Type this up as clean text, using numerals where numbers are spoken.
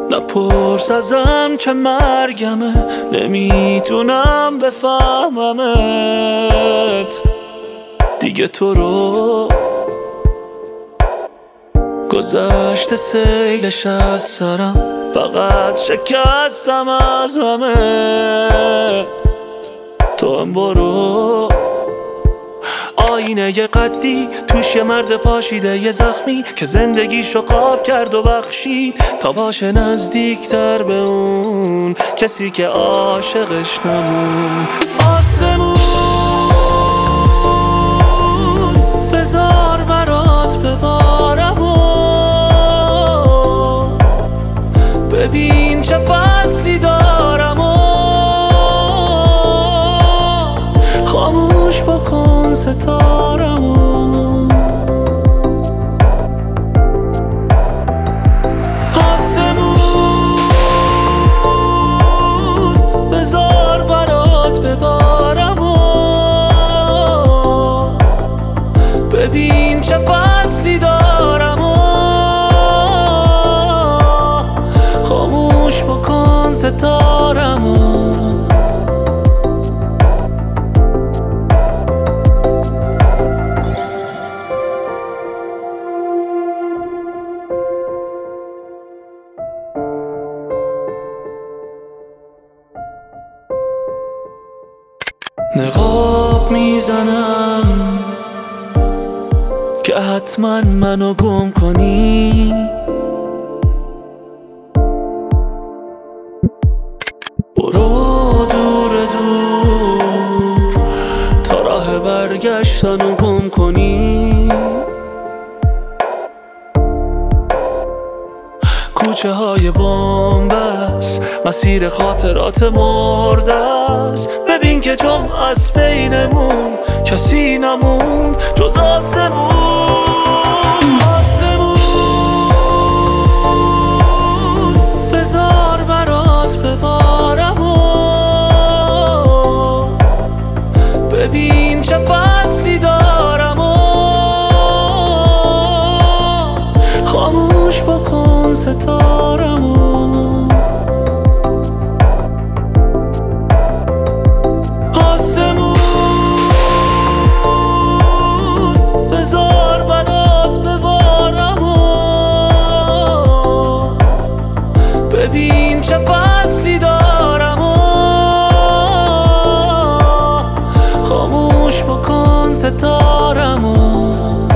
نپرس ازم چه مرگمه، نمیتونم بفهممت دیگه. تو رو گذشته سیلش از سرم، فقط شکستم از همه. تو هم برو، آینه ی قدی توش یه مرد پاشیده یه زخمی که زندگیشو خواب کرد و بخشید تا باشه نزدیکتر به اون کسی که عاشقش نموند. آسمون بذار برات ببارم و ببین چه فصلی دارم و خاموش بکن ستارمو. آسمون بذار برات ببارم و ببین چه فصلی دارم و خاموش بکن ستارمو. نقاب میزنم که حتما منو گم کنی، برو دور دور تا راه برگشتنو گم کنی. کوچه های بامبست، مسیر خاطرات مرده است. ببین که جمع از بینمون کسی نموند جز آسمون. آسمون بذار برات ببارم و ببین چه فصلی دارم و خاموش بکن ستارمو. آسمون بذار برات ببارم و ببین چه فصلی دارم و خاموش بکن ستارمو.